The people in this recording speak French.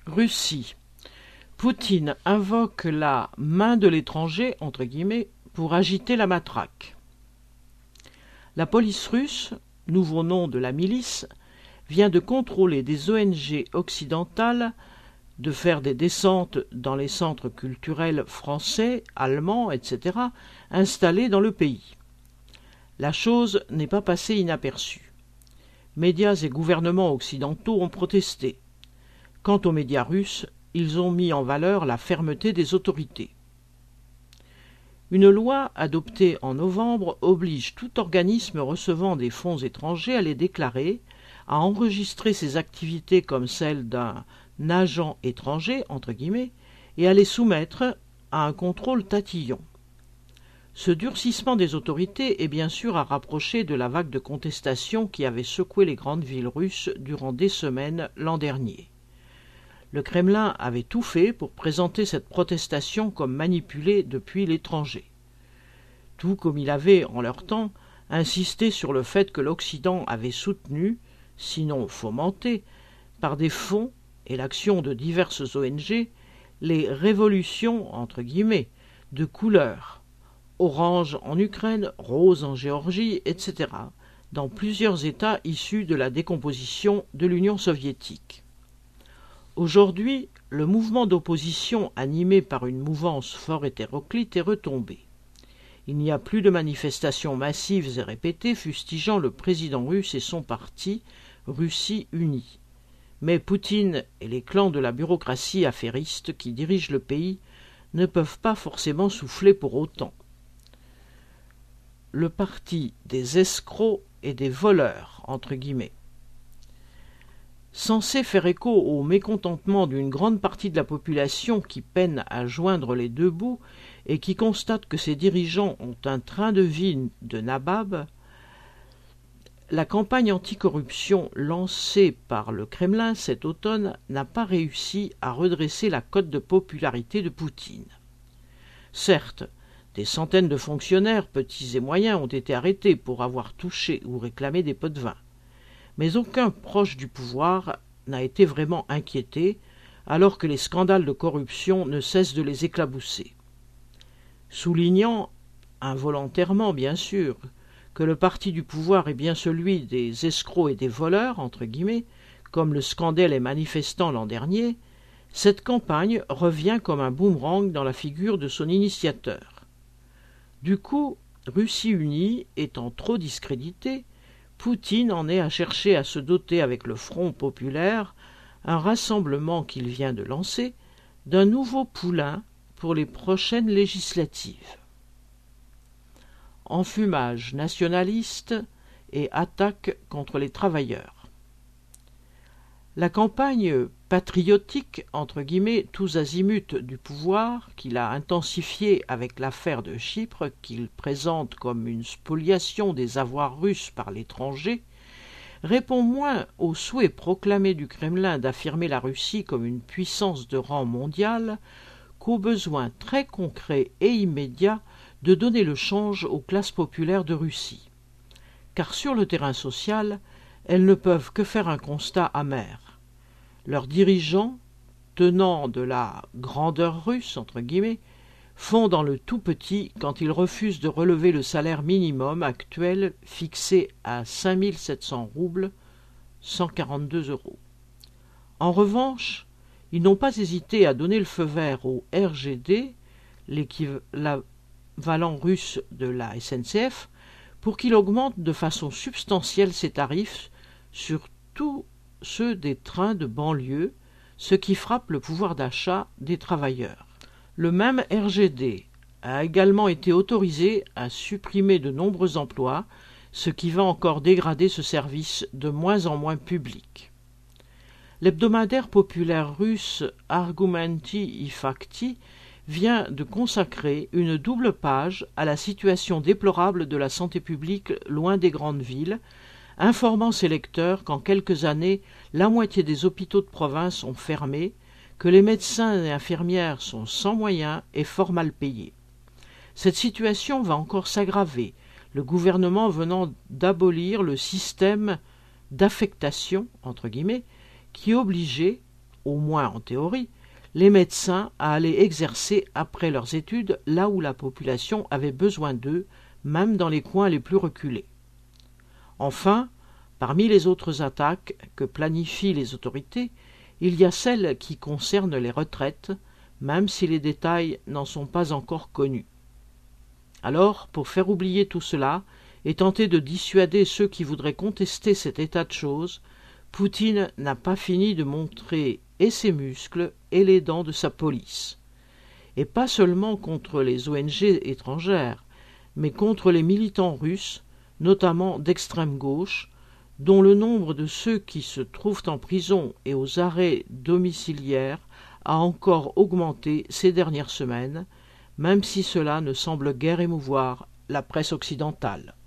Russie. Poutine invoque la « main de l'étranger » entre guillemets pour agiter la matraque. La police russe, nouveau nom de la milice, vient de contrôler des ONG occidentales, de faire des descentes dans les centres culturels français, allemands, etc., installés dans le pays. La chose n'est pas passée inaperçue. Médias et gouvernements occidentaux ont protesté. Quant aux médias russes, ils ont mis en valeur la fermeté des autorités. Une loi adoptée en novembre oblige tout organisme recevant des fonds étrangers à les déclarer, à enregistrer ses activités comme celles d'un « agent étranger » entre guillemets, et à les soumettre à un contrôle tatillon. Ce durcissement des autorités est bien sûr à rapprocher de la vague de contestation qui avait secoué les grandes villes russes durant des semaines l'an dernier. Le Kremlin avait tout fait pour présenter cette protestation comme manipulée depuis l'étranger. Tout comme il avait, en leur temps, insisté sur le fait que l'Occident avait soutenu, sinon fomenté, par des fonds et l'action de diverses ONG, les « révolutions » entre guillemets, de couleur, orange en Ukraine, rose en Géorgie, etc., dans plusieurs États issus de la décomposition de l'Union soviétique. Aujourd'hui, le mouvement d'opposition animé par une mouvance fort hétéroclite est retombé. Il n'y a plus de manifestations massives et répétées fustigeant le président russe et son parti, Russie unie. Mais Poutine et les clans de la bureaucratie affairiste qui dirigent le pays ne peuvent pas forcément souffler pour autant. Le parti des escrocs et des voleurs, entre guillemets. Censé faire écho au mécontentement d'une grande partie de la population qui peine à joindre les deux bouts et qui constate que ses dirigeants ont un train de vie de nabab, la campagne anticorruption lancée par le Kremlin cet automne n'a pas réussi à redresser la cote de popularité de Poutine. Certes, des centaines de fonctionnaires, petits et moyens, ont été arrêtés pour avoir touché ou réclamé des pots de vin. Mais aucun proche du pouvoir n'a été vraiment inquiété, alors que les scandales de corruption ne cessent de les éclabousser. Soulignant, involontairement bien sûr, que le parti du pouvoir est bien celui des escrocs et des voleurs, entre guillemets, comme le scandaient les manifestants l'an dernier, cette campagne revient comme un boomerang dans la figure de son initiateur. Du coup, Russie unie étant trop discréditée, Poutine en est à chercher à se doter avec le Front populaire, un rassemblement qu'il vient de lancer, d'un nouveau poulain pour les prochaines législatives. Enfumage nationaliste et attaque contre les travailleurs. La campagne patriotique, entre guillemets, tous azimuts du pouvoir, qu'il a intensifiée avec l'affaire de Chypre, qu'il présente comme une spoliation des avoirs russes par l'étranger, répond moins au souhait proclamé du Kremlin d'affirmer la Russie comme une puissance de rang mondial qu'au besoin très concret et immédiat de donner le change aux classes populaires de Russie. Car sur le terrain social, elles ne peuvent que faire un constat amer. Leurs dirigeants, tenants de la « grandeur russe » entre guillemets, font dans le tout petit quand ils refusent de relever le salaire minimum actuel fixé à 5 700 roubles, 142 €. En revanche, ils n'ont pas hésité à donner le feu vert au RGD, l'équivalent russe de la SNCF, pour qu'il augmente de façon substantielle ses tarifs sur tous ceux des trains de banlieue, ce qui frappe le pouvoir d'achat des travailleurs. Le même RGD a également été autorisé à supprimer de nombreux emplois, ce qui va encore dégrader ce service de moins en moins public. L'hebdomadaire populaire russe Argumenti i Fakti vient de consacrer une double page à la situation déplorable de la santé publique loin des grandes villes, informant ses lecteurs qu'en quelques années, la moitié des hôpitaux de province ont fermé, que les médecins et infirmières sont sans moyens et fort mal payés. Cette situation va encore s'aggraver, le gouvernement venant d'abolir le système d'affectation, entre guillemets, qui obligeait, au moins en théorie, les médecins à aller exercer après leurs études là où la population avait besoin d'eux, même dans les coins les plus reculés. Enfin, parmi les autres attaques que planifient les autorités, il y a celle qui concerne les retraites, même si les détails n'en sont pas encore connus. Alors, pour faire oublier tout cela et tenter de dissuader ceux qui voudraient contester cet état de choses, Poutine n'a pas fini de montrer et ses muscles et les dents de sa police. Et pas seulement contre les ONG étrangères, mais contre les militants russes, notamment d'extrême gauche, dont le nombre de ceux qui se trouvent en prison et aux arrêts domiciliaires a encore augmenté ces dernières semaines, même si cela ne semble guère émouvoir la presse occidentale.